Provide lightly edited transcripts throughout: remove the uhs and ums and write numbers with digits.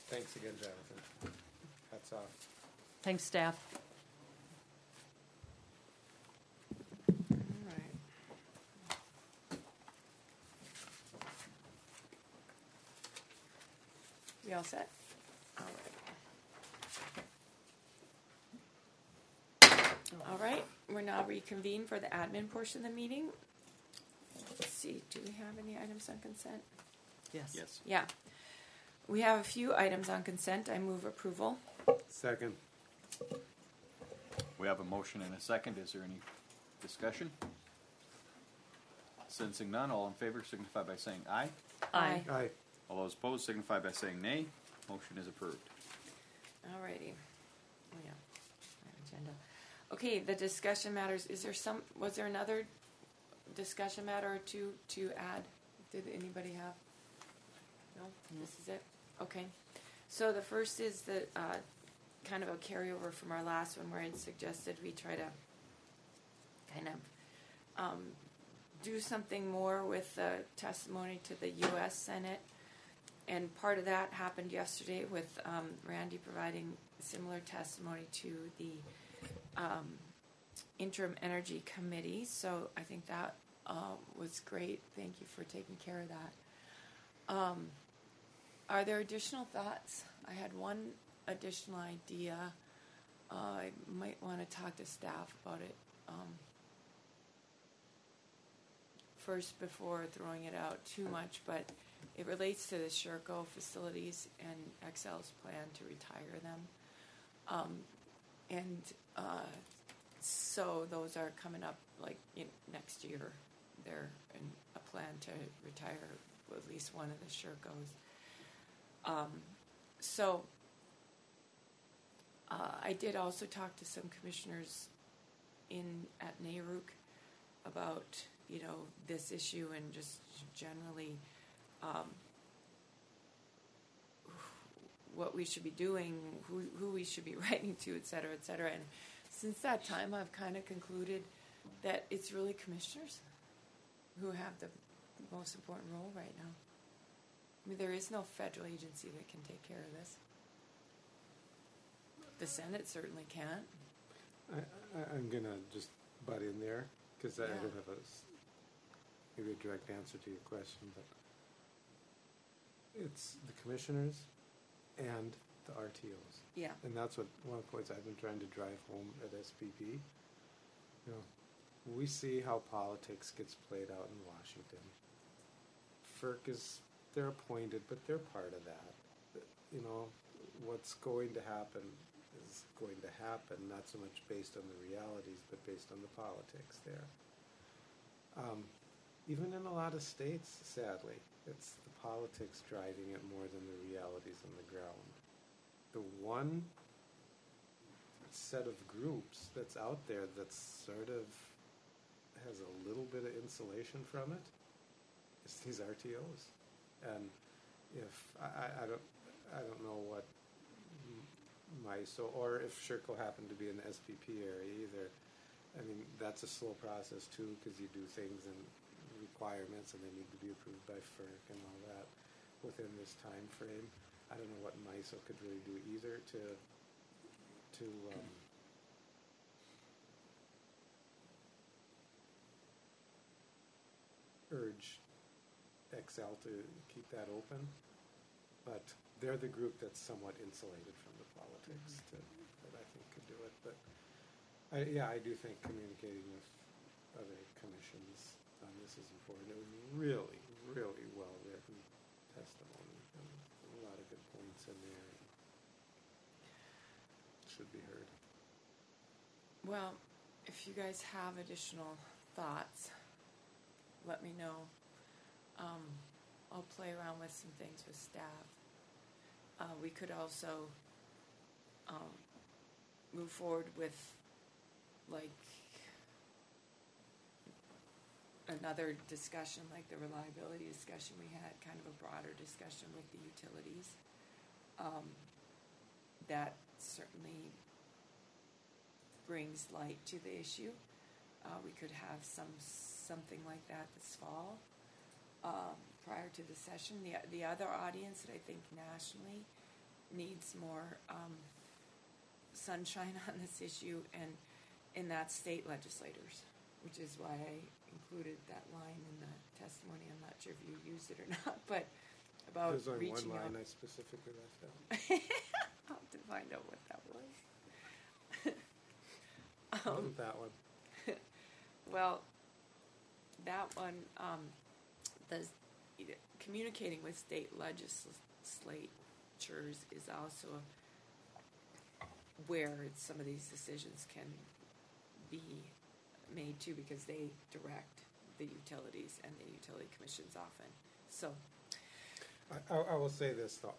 Thanks again, Jonathan. Hats off. Thanks, staff. All right. We all set? All right. All right, we're now reconvened for the admin portion of the meeting. Let's see, do we have any items on consent? Yes. Yeah. We have a few items on consent. I move approval. Second. We have a motion and a second. Is there any discussion? Sensing none, all in favor signify by saying aye. Aye. Aye. All those opposed signify by saying nay. Motion is approved. All righty. Oh, yeah. Our agenda. Okay, the discussion matters. Was there another discussion matter or two to add? Did anybody have? No? This is it? Okay. So the first is the kind of a carryover from our last one where I suggested we try to kind of do something more with the testimony to the U.S. Senate. And part of that happened yesterday with Randy providing similar testimony to the Interim Energy Committee. So I think that was great. Thank you for taking care of that. Are there additional thoughts? I had one additional idea. I might want to talk to staff about it first before throwing it out too much, but it relates to the Sherco facilities and Xcel's plan to retire them. So those are coming up like next year. They're in a plan to retire at least one of the Shercos. I did also talk to some commissioners at NARUC about this issue and just generally what we should be doing, who we should be writing to, et cetera, et cetera. And since that time, I've kind of concluded that it's really commissioners who have the most important role right now. I mean, there is no federal agency that can take care of this. The Senate certainly can't. I'm going to just butt in there because I Yeah. don't have maybe a direct answer to your question, but it's the commissioners and the RTOs. Yeah. And that's one of the points I've been trying to drive home at SPP. We see how politics gets played out in Washington. FERC they're appointed, but they're part of that. What's going to happen is going to happen, not so much based on the realities, but based on the politics there. Even in a lot of states, sadly, it's the politics driving it more than the realities on the ground. The one set of groups that's out there that's sort of has a little bit of insulation from it is these RTOs. And if I don't know what MISO or if Sherco happened to be in the SPP area either. I mean, that's a slow process too because you do things and requirements and they need to be approved by FERC and all that within this time frame. I don't know what MISO could really do either to urge Xcel to keep that open, but they're the group that's somewhat insulated from the politics that I think could do it. But I do think communicating with other commissions on this is important. It was really, really well written testimony and a lot of good points in there. Should be heard. Well, if you guys have additional thoughts, let me know. I'll play around with some things with staff. We could also move forward with another discussion, like the reliability discussion we had, kind of a broader discussion with the utilities. That certainly brings light to the issue. We could have something like that this fall prior to the session. The other audience that I think nationally needs more sunshine on this issue, and that's state legislators, which is why I included that line in the testimony. I'm not sure if you used it or not, but about There's only reaching one out. line I specifically left out. I'll have to find out what that was. Wasn't that one? Well, that one, communicating with state legislatures is also where some of these decisions can be made too, because they direct the utilities and the utility commissions often. So, I will say this though.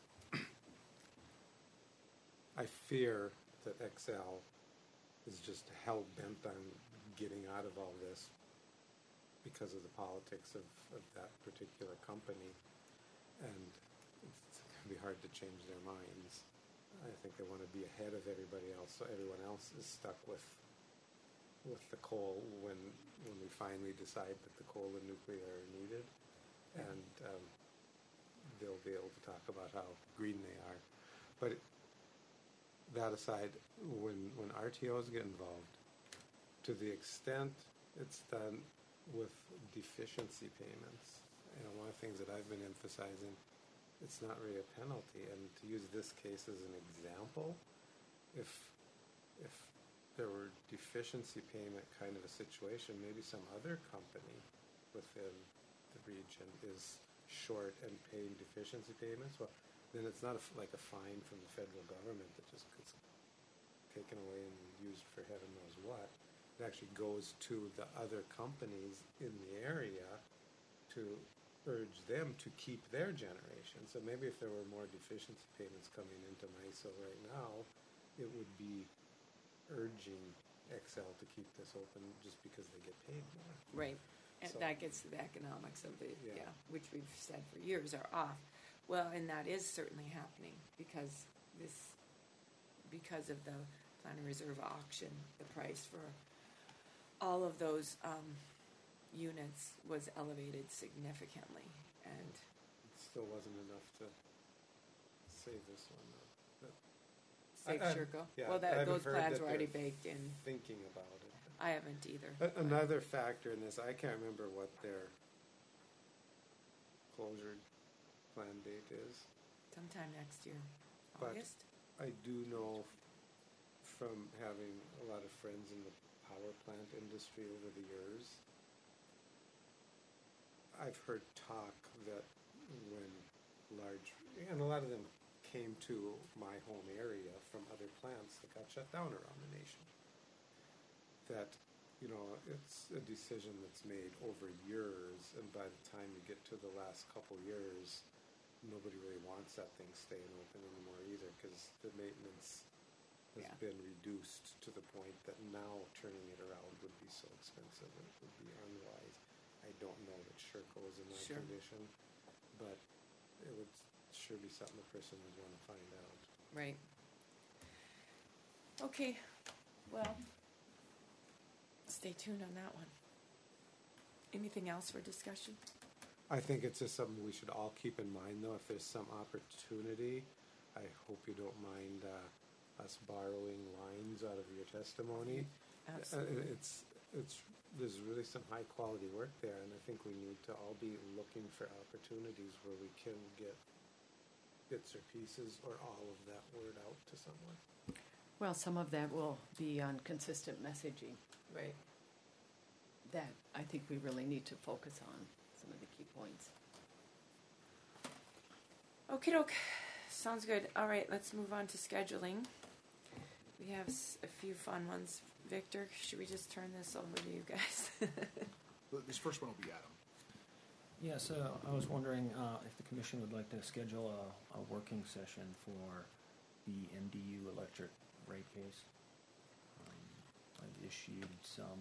I fear that Excel is just hell bent on getting out of all this because of the politics of that particular company, and it's going to be hard to change their minds. I think they want to be ahead of everybody else, so everyone else is stuck with the coal when we finally decide that the coal and nuclear are needed, and they'll be able to talk about how green they are. But that aside, when RTOs get involved, to the extent it's done with deficiency payments, one of the things that I've been emphasizing, it's not really a penalty. And to use this case as an example, if there were deficiency payment kind of a situation, maybe some other company within the region is short and paying deficiency payments, well, then it's not like a fine from the federal government that just gets taken away and used for heaven knows what. It actually goes to the other companies in the area to urge them to keep their generation. So maybe if there were more deficiency payments coming into MISO right now, it would be urging Excel to keep this open just because they get paid more. right, and So- that gets to the economics of the, Yeah. which we've said for years are off. Well, and that is certainly happening because of the Plan and Reserve auction, the price for all of those units was elevated significantly, and It still wasn't enough to save this one though. But save I- Sherco. yeah, Well, I haven't those heard plans that were already they're baked in. thinking about it. I haven't either. Another factor in this, I can't remember what their closure plan date is. Sometime next year, But- August. I do know from having a lot of friends in the power plant industry over the years, I've heard talk that when and a lot of them came to my home area from other plants that got shut down around the nation, that, it's a decision that's made over years, and by the time you get to the last couple years, nobody really wants that thing staying open anymore either, because the maintenance has Yeah. been reduced to the point that now turning it around would be so expensive, it would be unwise. I don't know that Sherco is in that Sure. condition, but it would sure be something a person would want to find out. Right. Okay, well, stay tuned on that one. Anything else for discussion? I think it's just something we should all keep in mind, though. If there's some opportunity, I hope you don't mind us borrowing lines out of your testimony. Absolutely. There's really some high quality work there, and I think we need to all be looking for opportunities where we can get bits or pieces or all of that word out to someone. Well, some of that will be on consistent messaging Right. that I think we really need to focus on, some of the key points. Okie doke. Sounds good. All right, let's move on to scheduling. We have a few fun ones. Victor, should we just turn this over to you guys? This first one will be Adam. Yes, I was wondering if the commission would like to schedule a working session for the MDU electric rate case. I've issued some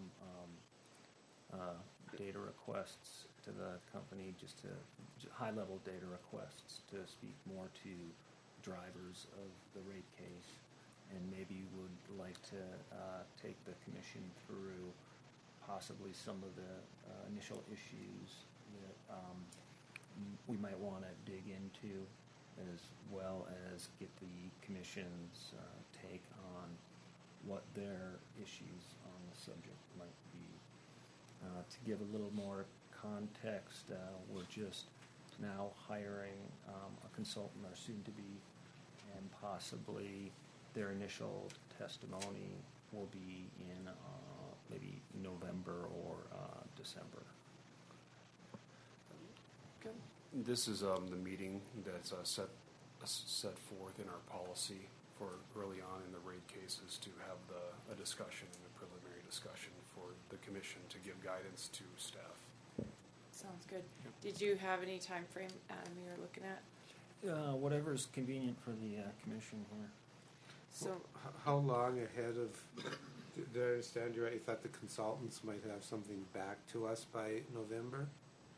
data requests to the company, just high-level data requests to speak more to drivers of the rate case, and maybe would like to take the commission through possibly some of the initial issues that we might want to dig into as well as get the commission's take on what their issues on the subject might be. To give a little more context, we're just now hiring a consultant, or soon to be, and possibly their initial testimony will be in maybe November or December. Go. This is the meeting that's set forth in our policy for early on in the raid cases to have a discussion and a preliminary discussion for the commission to give guidance to staff. Sounds good. Did you have any time frame, Adam, you were looking at? Whatever is convenient for the commission here. So, How long ahead of, did I understand you right, you thought the consultants might have something back to us by November?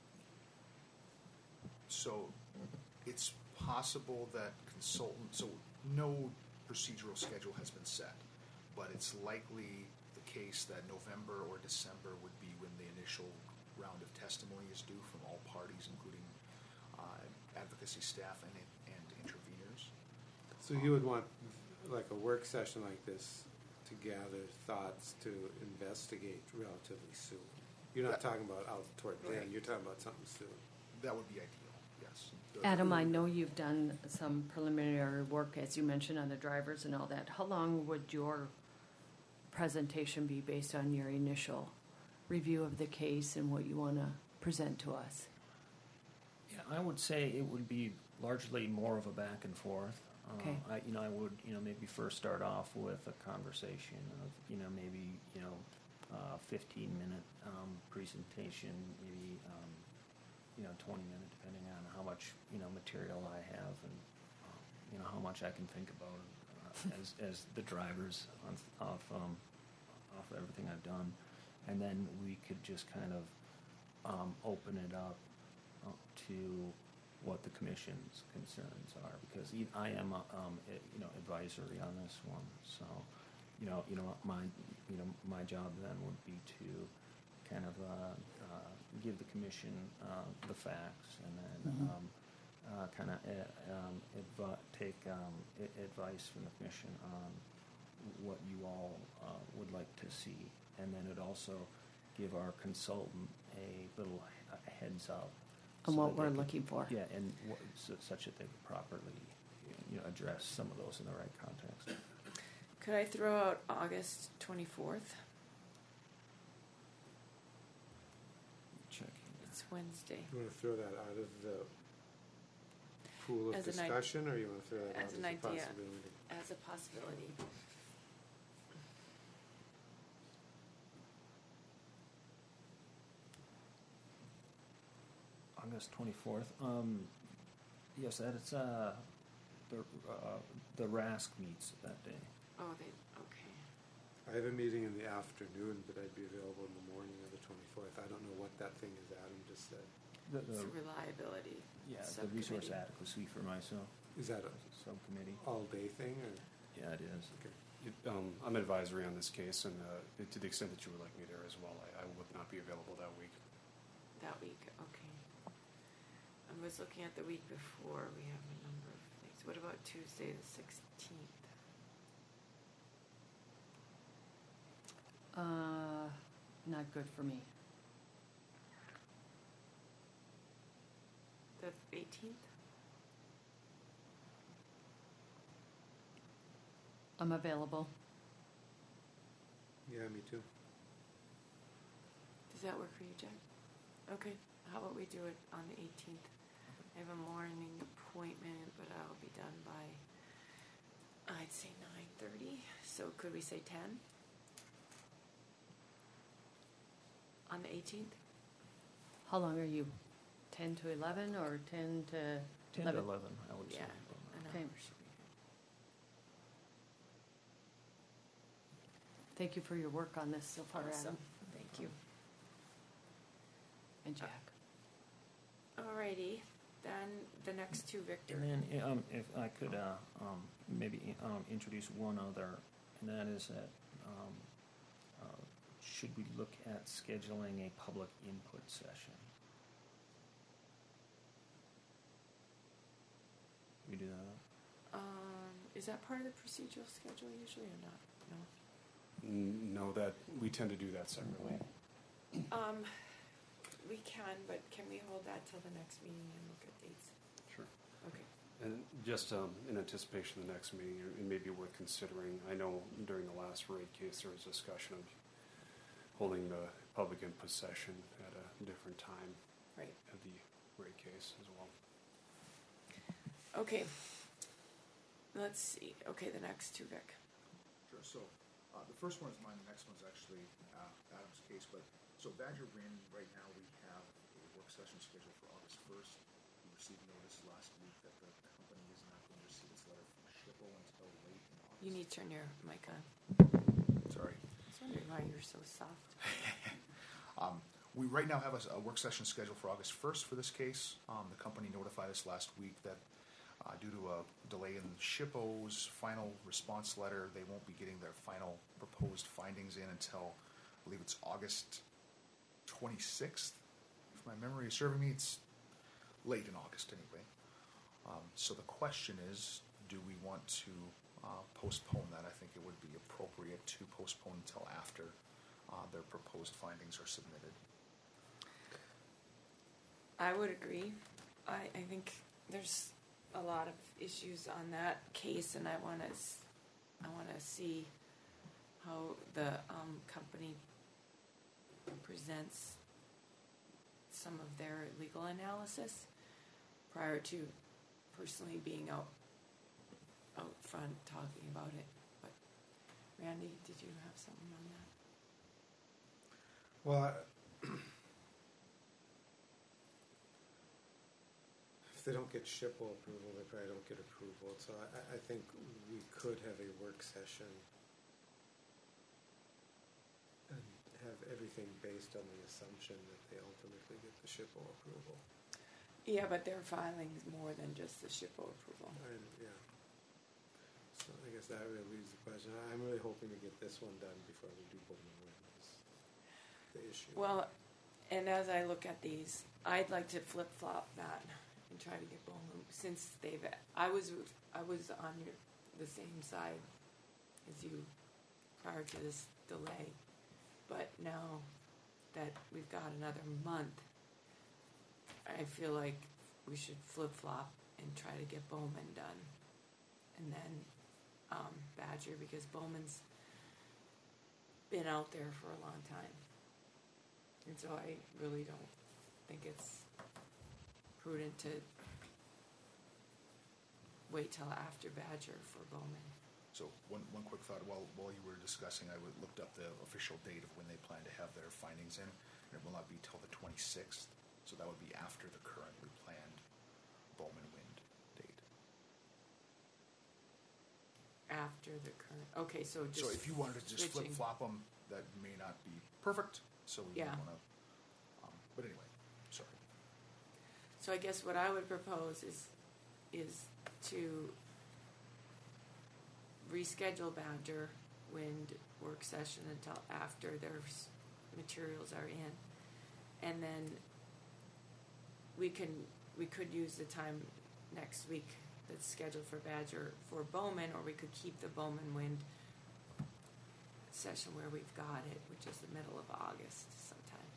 So it's possible that so no procedural schedule has been set, but it's likely the case that November or December would be when the initial round of testimony is due from all parties, including advocacy staff and interveners. So you would want, like, a work session like this to gather thoughts to investigate relatively soon? You're not talking about out toward the end, you're talking about something soon. That would be ideal, yes. Adam, I know you've done some preliminary work, as you mentioned, on the drivers and all that. How long would your presentation be based on your initial review of the case and what you want to present to us? Yeah, I would say it would be largely more of a back and forth. Okay. I would, maybe first start off with a conversation of, maybe, 15-minute presentation, maybe, 20 minutes, depending on how much, material I have and, how much I can think about as the drivers off everything I've done. And then we could just kind of open it up to what the commission's concerns are, because I am advisory on this one. So, my job then would be to kind of give the commission the facts, and then kind of take advice from the commission on what you all would like to see, and then it also give our consultant a little heads up On so what that we're they could- looking for. Yeah, and such that they could properly, address some of those in the right context. could I throw out August 24th? Check. It's Wednesday. You want to throw that out of the pool of As an discussion, or you want to throw that out as as an a idea. possibility? As a possibility. August 24th. Yes, that's the RASC meets that day. Oh, okay. I have a meeting in the afternoon, but I'd be available in the morning of the 24th. I don't know what that thing is Adam just said. It's a reliability Yeah, the resource subcommittee. adequacy for myself. Is that a Subcommittee. all-day thing, or? Yeah, it is. Okay. I'm advisory on this case, and to the extent that you would like me there as well, I would not be available that week. That week, okay. I was looking at the week before, we have a number of things. What about Tuesday the 16th? Not good for me. The 18th? I'm available. Yeah, me too. Does that work for you, Jack? Okay, how about we do it on the 18th? I have a morning appointment, but I'll be done by, I'd say 9:30. So could we say 10? On the 18th? How long are you? 10 to 11 or 10 to 10 to 11, I would say. Yeah, an Okay. hour should be Thank you for your work on this so far, good. Awesome, Adam thank you. and Jack. Alrighty, then the next two, Victor. And then, if I could maybe introduce one other, and that is that should we look at scheduling a public input session? We do that. Is that part of the procedural schedule usually or not? No. No, that, we tend to do that separately. We can, but can we hold that till the next meeting and look at dates? Sure. Okay. And just in anticipation of the next meeting, it may be worth considering, I know during the last rate case, there was discussion of holding the public input session at a different time Right. of the rate case as well. Okay. Let's see. Okay, the next two, Vic. Sure. So the first one is mine. The next one's actually Adam's case. But so Badger Wind, right now we have a work session scheduled for August 1st. We received notice last week that the company is not going to receive its letter from SHPO until late in August. You need to turn your mic on. Sorry. I was wondering why you're so soft. We right now have a work session scheduled for August 1st for this case. The company notified us last week that due to a delay in SHPO's final response letter, they won't be getting their final proposed findings in until, I believe it's August 26th. If my memory is serving me, it's late in August anyway. So the question is, do we want to postpone that? I think it would be appropriate to postpone until after their proposed findings are submitted. I would agree. I think there's a lot of issues on that case, and I want to see how the company presents some of their legal analysis prior to personally being out front talking about it. But Randy, did you have something on that? Well, if they don't get SHPO approval, they probably don't get approval. So I think we could have a work session and have everything based on the assumption that they ultimately get the SHPO approval. Yeah, but their filing is more than just the SHPO approval. Yeah. So I guess that really leaves the question. I'm really hoping to get this one done before we do Bowman Wind. Is the issue. Well, and as I look at these, I'd like to flip-flop that and try to get Bowman, since I was on the same side as you prior to this delay, but now that we've got another month, I feel like we should flip-flop and try to get Bowman done, and then Badger, because Bowman's been out there for a long time. And so I really don't think it's prudent to wait till after Badger for Bowman. So one quick thought, while you were discussing, I looked up the official date of when they plan to have their findings in, and it will not be till the 26th, so that would be after the currently planned Bowman Wind date. After the current, okay, so just So if you wanted to just switching. flip-flop them, that may not be perfect, so we Yeah. may want to, but anyway, sorry. So I guess what I would propose is to reschedule Badger Wind work session until after their materials are in, and then we could use the time next week that's scheduled for Badger for Bowman, or we could keep the Bowman Wind session where we've got it, which is the middle of August sometime.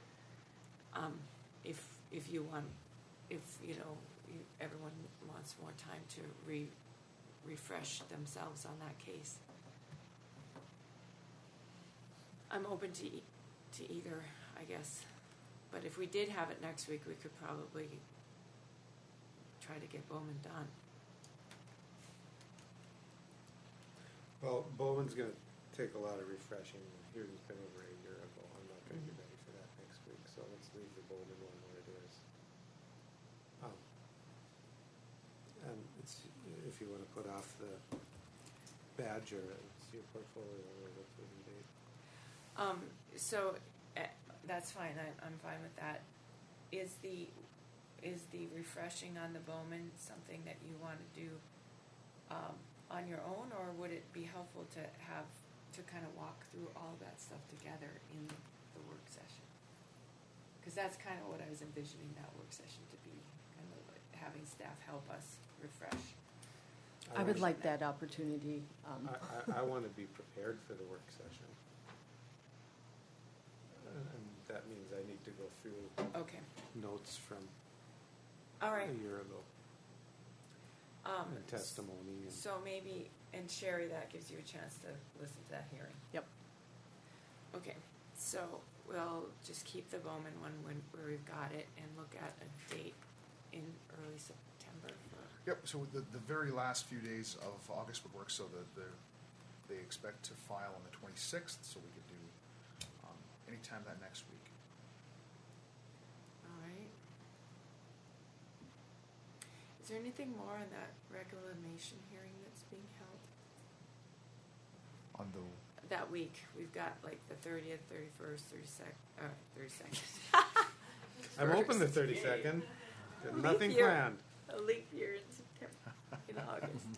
If you want, everyone wants more time to refresh themselves on that case. I'm open to either, I guess. But if we did have it next week, we could probably try to get Bowman done. Well, Bowman's going to take a lot of refreshing. Hearing's been over a year ago. I'm not going to be ready for that next week, so let's leave the Bowman one where it is. And it's, if you want to put off the Badger, it's your portfolio or the including date. So that's fine. I'm fine with that. Is the refreshing on the Bowman something that you want to do on your own, or would it be helpful to kind of walk through all of that stuff together in the work session? Because that's kind of what I was envisioning that work session to be, kind of like having staff help us refresh. I would want- like that opportunity. I want to be prepared for the work session. And that means I need to go through Okay, notes from all right. a year ago and testimony. And So maybe, and Sherry, that gives you a chance to listen to that hearing. Yep. Okay, so we'll just keep the Bowman one where we've got it and look at a date in early September for, Yep, so the very last few days of August would work, so they expect to file on the 26th, so we could do anytime that next week. all right. Is there anything more on that reclamation hearing that's being held? On the, That week, we've got like the 30th, 31st, 32nd. I'm open the 32nd. Got nothing year. planned. A leap year in September, in August.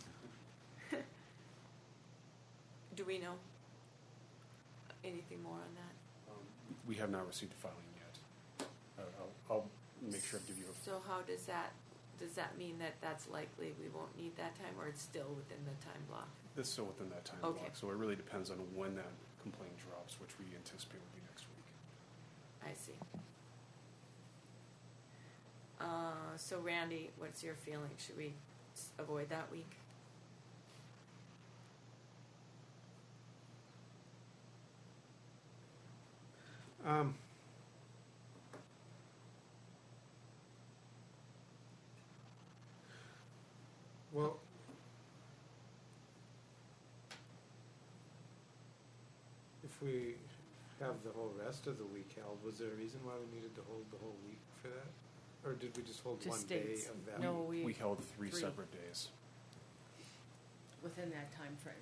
Do we know anything more on that? We have not received the filing yet. I'll make sure to give you a. So how does that mean that that's likely we won't need that time, or it's still within the time block? It's still within that time Okay. block, so it really depends on when that complaint drops, which we anticipate will be next week. I see. So Randy, what's your feeling? Should we avoid that week? Well, if we have the whole rest of the week held, was there a reason why we needed to hold the whole week for that? Or did we just hold Just one day states. of that? No, We held three three. separate days. Within that time frame.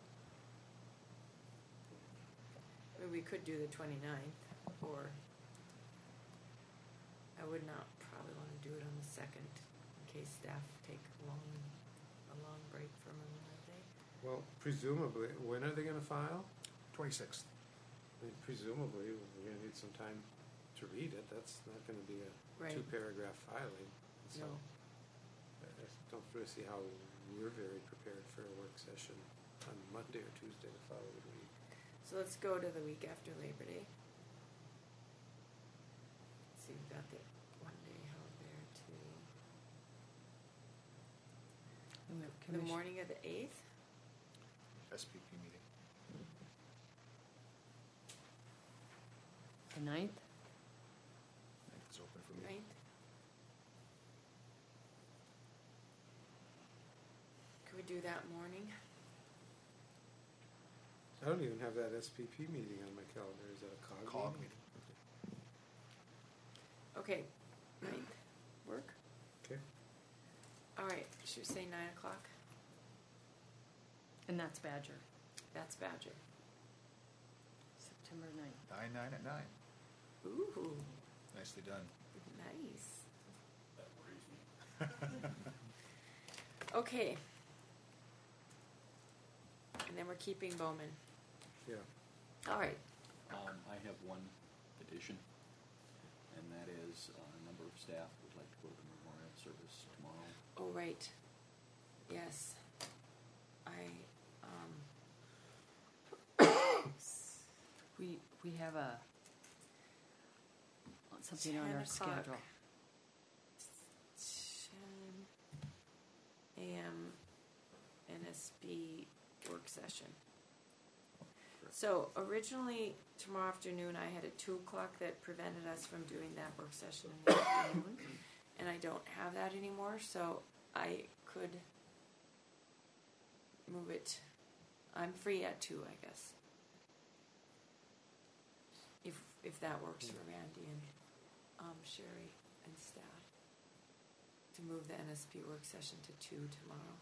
I mean, we could do the 29th, or I would not probably want to do it on the 2nd in case staff take a long break from Memorial Day. Well, presumably, when are they going to file? 26th. I mean, presumably, we're going to need some time to read it. That's not going to be a Right. 2-paragraph filing. So No. I don't really see how we're very prepared for a work session on Monday or Tuesday the following week. So let's go to the week after Labor Day. See, we've got the one day held there too. And we have The commission- morning of the 8th? SPP meeting. The 9th? It's open for me. 9th? Could we do that morning? I don't even have that SPP meeting on my calendar. Is that a COG, COG meeting? meeting. Okay, 9th, work? Okay. All right, should we say 9 o'clock? And that's Badger, That's Badger. September 9th. 9 at 9. Ooh, Nicely done. nice. Okay. And then we're keeping Bowman. Yeah. All right. I have one addition, and that is a number of staff would like to go to the memorial service tomorrow. Oh, right. Yes. We have something on 10 our o'clock. schedule. 10 a.m. NSB work session. So originally tomorrow afternoon I had a 2 o'clock that prevented us from doing that work session in the afternoon, and I don't have that anymore. So I could move it. I'm free at 2, I guess. If that works for Randy and Sherry and staff, to move the NSP work session to 2 tomorrow.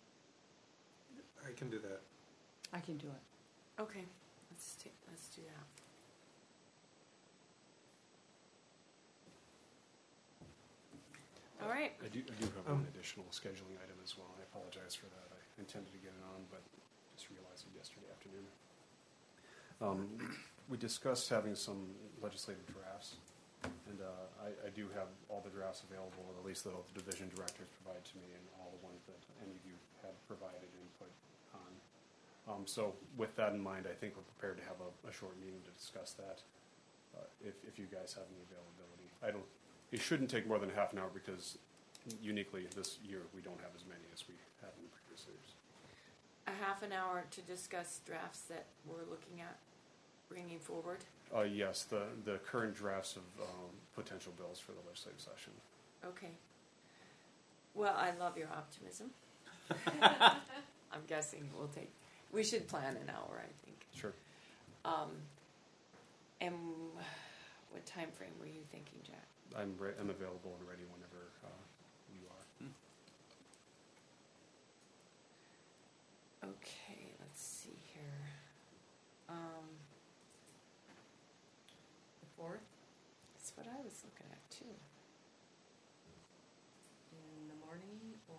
I can do that. I can do it. Okay, let's do that. All right. I do have one additional scheduling item as well. I apologize for that. I intended to get it on, but just realized it yesterday afternoon. We discussed having some legislative drafts And I do have all the drafts available, at least that all the division directors provide to me, and all the ones that any of you have provided input on. So with that in mind, I think we're prepared to have a short meeting to discuss that, if you guys have any availability. It shouldn't take more than half an hour, because uniquely this year we don't have as many as we have in previous years. A half an hour to discuss drafts that we're looking at bringing forward. Yes, the current drafts of potential bills for the legislative session. Okay. Well, I love your optimism. I'm guessing we should plan an hour, I think. Sure. And what time frame were you thinking, Jack? I'm available and ready whenever you are. Okay, let's see here. The 4th? That's what I was looking at too. In the morning or?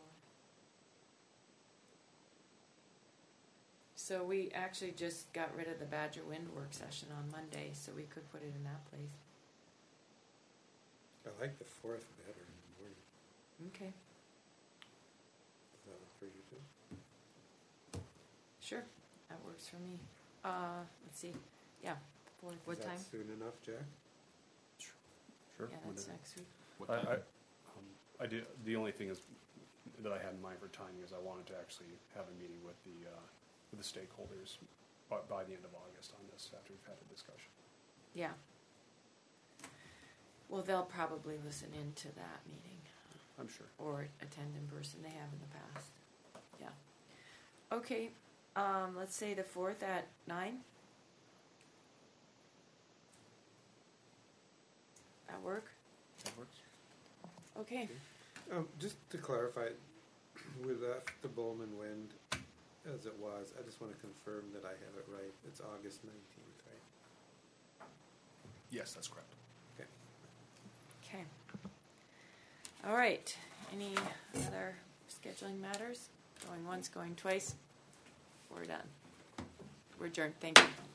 So we actually just got rid of the Badger Wind work session on Monday, so we could put it in that place. I like the 4th better in the morning. Okay, Does that work for you too? sure, that works for me. Let's see, yeah, 4th. What Is that time? soon enough, Jack? Sure. Yeah, that's next week. What time? I did. The only thing is that I had in mind for timing is I wanted to actually have a meeting with the stakeholders by the end of August on this, after we've had a discussion. Yeah. Well, they'll probably listen into that meeting I'm sure. or attend in person. They have in the past. Yeah. Okay. Let's say the 4th at 9. That work? That works. Okay. Just to clarify, we left the Bowman Wind as it was. I just want to confirm that I have it right. It's August 19th, right? Yes, that's correct. Okay. Okay. All right. Any other scheduling matters? Going once, going twice. We're done. We're adjourned. Thank you.